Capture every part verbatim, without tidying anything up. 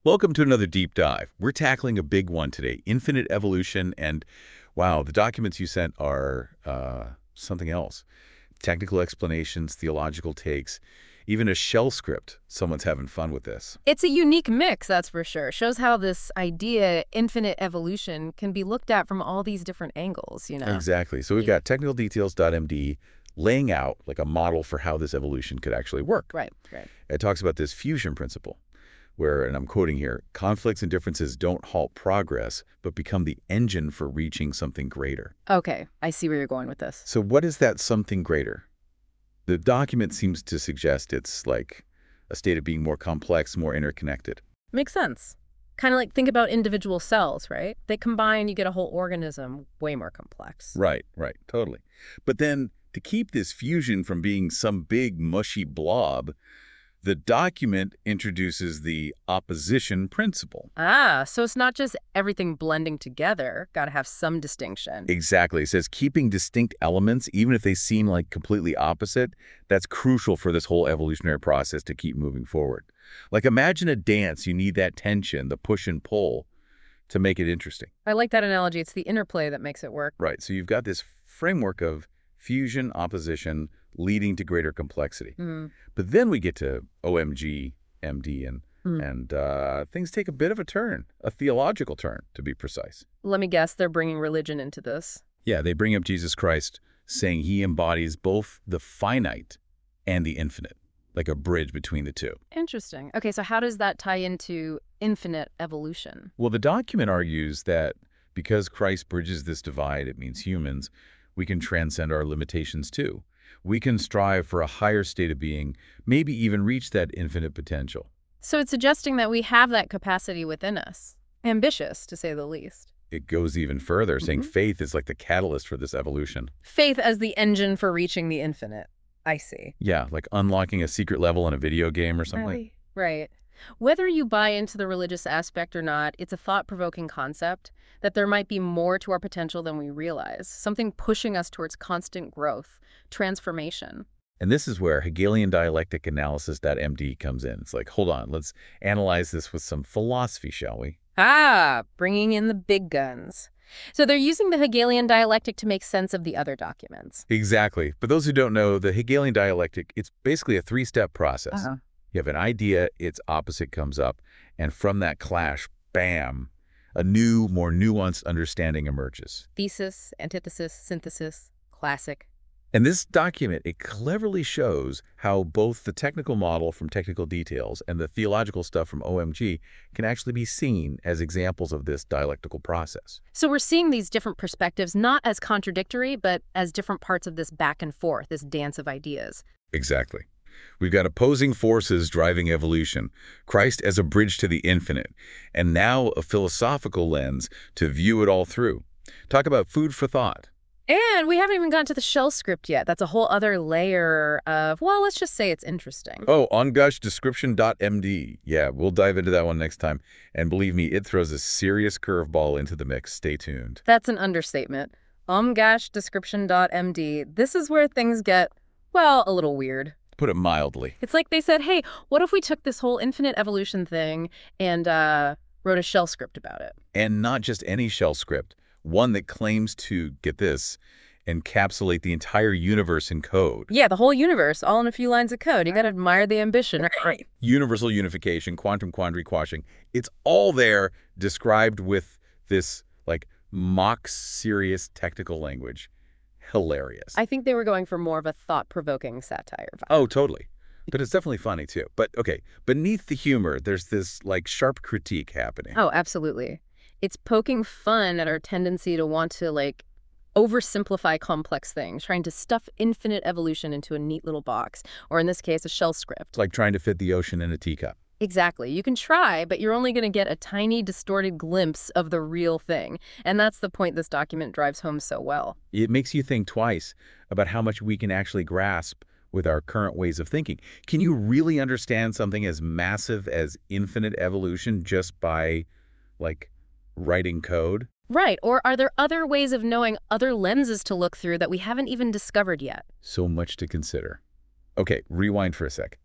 Welcome to another deep dive. We're tackling a big one today, infinite evolution, and wow, the documents you sent are uh, something else. Technical explanations, theological takes, even a shell script. Someone's having fun with this. It's a unique mix, that's for sure. Shows how this idea, infinite evolution, can be looked at from all these different angles, you know? Exactly. So we've got technical details dot M D laying out like a model for how this evolution could actually work. Right, right. It talks about this fusion principle, where, and I'm quoting here, conflicts and differences don't halt progress, but become the engine for reaching something greater. Okay, I see where you're going with this. So what is that something greater? The document seems to suggest it's like a state of being more complex, more interconnected. Makes sense. Kind of like think about individual cells, right? They combine, you get a whole organism way more complex. Right, right, totally. But then to keep this fusion from being some big mushy blob, the document introduces the opposition principle. Ah, so it's not just everything blending together. Got to have some distinction. Exactly. It says keeping distinct elements, even if they seem like completely opposite, that's crucial for this whole evolutionary process to keep moving forward. Like imagine a dance, you need that tension, the push and pull to make it interesting. I like that analogy. It's the interplay that makes it work. Right. So you've got this framework of fusion, opposition, leading to greater complexity. Mm. But then we get to O M G, M D, and, Mm. and uh, things take a bit of a turn, a theological turn, to be precise. Let me guess, they're bringing religion into this. Yeah, they bring up Jesus Christ, saying he embodies both the finite and the infinite, like a bridge between the two. Interesting. Okay, so how does that tie into infinite evolution? Well, the document argues that because Christ bridges this divide, it means humans, we can transcend our limitations too. We can strive for a higher state of being, maybe even reach that infinite potential. So it's suggesting that we have that capacity within us. Ambitious, to say the least. It goes even further, saying Mm-hmm. faith is like the catalyst for this evolution. Faith as the engine for reaching the infinite. I see. Yeah, like unlocking a secret level in a video game or something. like Right. Whether you buy into the religious aspect or not, it's a thought-provoking concept that there might be more to our potential than we realize, something pushing us towards constant growth, transformation. And this is where Hegelian dialectic analysis dot M D comes in. It's like, hold on, let's analyze this with some philosophy, shall we? Ah, bringing in the big guns. So they're using the Hegelian dialectic to make sense of the other documents. Exactly. For those who don't know, the Hegelian dialectic, it's basically a three-step process. Uh-huh. You have an idea, its opposite comes up, and from that clash, bam, a new, more nuanced understanding emerges. Thesis, antithesis, synthesis, classic. And this document, it cleverly shows how both the technical model from Technical Details and the theological stuff from O M G can actually be seen as examples of this dialectical process. So we're seeing these different perspectives not as contradictory, but as different parts of this back and forth, this dance of ideas. Exactly. We've got opposing forces driving evolution, Christ as a bridge to the infinite, and now a philosophical lens to view it all through. Talk about food for thought. And we haven't even gotten to the shell script yet. That's a whole other layer of, well, let's just say it's interesting. Oh, on gush description dot M D. Yeah, we'll dive into that one next time. And believe me, it throws a serious curveball into the mix. Stay tuned. That's an understatement. omgash description dot M D. This is where things get, well, a little weird. Put it mildly. It's like they said, hey, what if we took this whole infinite evolution thing and uh, wrote a shell script about it? And not just any shell script, one that claims to, get this, encapsulate the entire universe in code. Yeah, the whole universe, all in a few lines of code. You gotta admire the ambition, right? Universal unification, quantum quandary quashing. It's all there described with this, like, mock serious technical language. Hilarious. I think they were going for more of a thought-provoking satire vibe. Oh, totally. But it's definitely funny, too. But, okay, beneath the humor, there's this, like, sharp critique happening. Oh, absolutely. It's poking fun at our tendency to want to, like, oversimplify complex things, trying to stuff infinite evolution into a neat little box, or in this case, a shell script. It's like trying to fit the ocean in a teacup. Exactly. You can try, but you're only going to get a tiny, distorted glimpse of the real thing. And that's the point this document drives home so well. It makes you think twice about how much we can actually grasp with our current ways of thinking. Can you really understand something as massive as infinite evolution just by, like, writing code? Right. Or are there other ways of knowing, other lenses to look through that we haven't even discovered yet? So much to consider. Okay, rewind for a sec.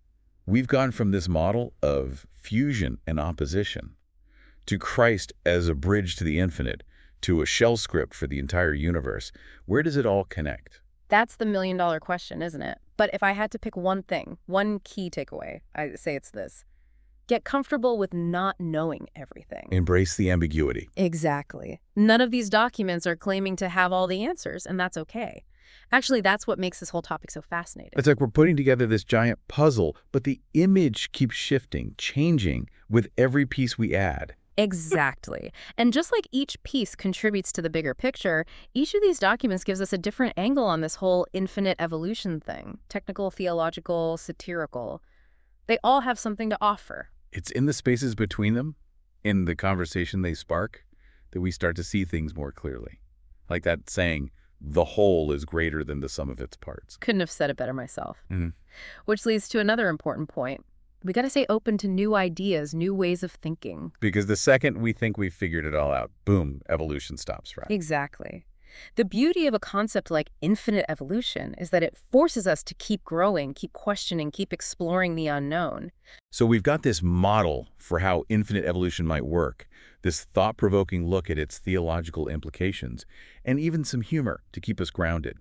We've gone from this model of fusion and opposition to Christ as a bridge to the infinite, to a shell script for the entire universe. Where does it all connect? That's the million dollar question, isn't it? But if I had to pick one thing, one key takeaway, I say it's this. Get comfortable with not knowing everything. Embrace the ambiguity. Exactly. None of these documents are claiming to have all the answers, and that's okay. Actually, that's what makes this whole topic so fascinating. It's like we're putting together this giant puzzle, but the image keeps shifting, changing with every piece we add. Exactly. And just like each piece contributes to the bigger picture, each of these documents gives us a different angle on this whole infinite evolution thing. Technical, theological, satirical. They all have something to offer. It's in the spaces between them, in the conversation they spark, that we start to see things more clearly. Like that saying, the whole is greater than the sum of its parts. Couldn't have said it better myself. Mm-hmm. Which leads to another important point. We got to stay open to new ideas, new ways of thinking. Because the second we think we've figured it all out, boom, evolution stops, right? Exactly. The beauty of a concept like infinite evolution is that it forces us to keep growing, keep questioning, keep exploring the unknown. So we've got this model for how infinite evolution might work, this thought-provoking look at its theological implications, and even some humor to keep us grounded.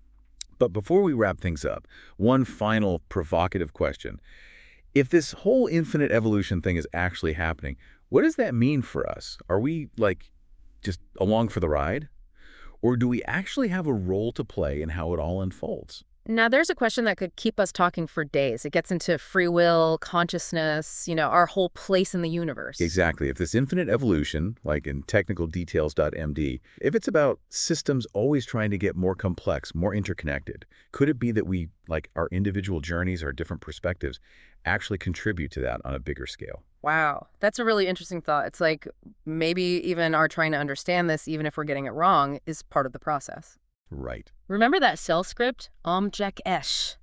But before we wrap things up, one final provocative question. If this whole infinite evolution thing is actually happening, what does that mean for us? Are we, like, just along for the ride? Or do we actually have a role to play in how it all unfolds? Now, there's a question that could keep us talking for days. It gets into free will, consciousness, you know, our whole place in the universe. Exactly. If this infinite evolution, like in technical details dot m d, if it's about systems always trying to get more complex, more interconnected, could it be that we, like our individual journeys, our different perspectives, actually contribute to that on a bigger scale? Wow, that's a really interesting thought. It's like maybe even our trying to understand this, even if we're getting it wrong, is part of the process. Right. Remember that shell script, Om Jek Esh?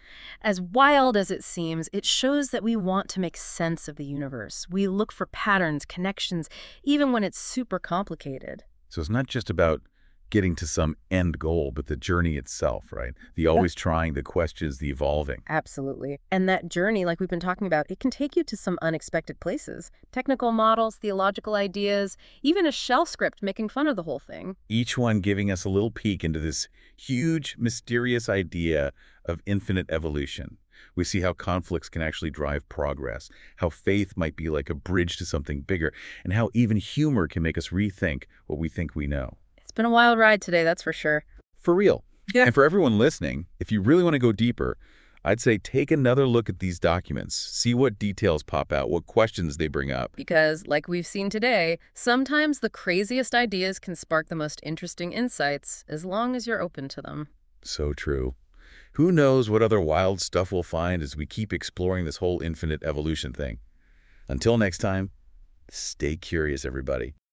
As wild as it seems, it shows that we want to make sense of the universe. We look for patterns, connections, even when it's super complicated. So it's not just about getting to some end goal, but the journey itself, right? The always trying, the questions, the evolving. Absolutely. And that journey, like we've been talking about, it can take you to some unexpected places. Technical models, theological ideas, even a shell script making fun of the whole thing. Each one giving us a little peek into this huge, mysterious idea of infinite evolution. We see how conflicts can actually drive progress, how faith might be like a bridge to something bigger, and how even humor can make us rethink what we think we know. It's been a wild ride today, that's for sure. For real. Yeah. And for everyone listening, if you really want to go deeper, I'd say take another look at these documents. See what details pop out, what questions they bring up. Because, like we've seen today, sometimes the craziest ideas can spark the most interesting insights, as long as you're open to them. So true. Who knows what other wild stuff we'll find as we keep exploring this whole infinite evolution thing. Until next time, stay curious, everybody.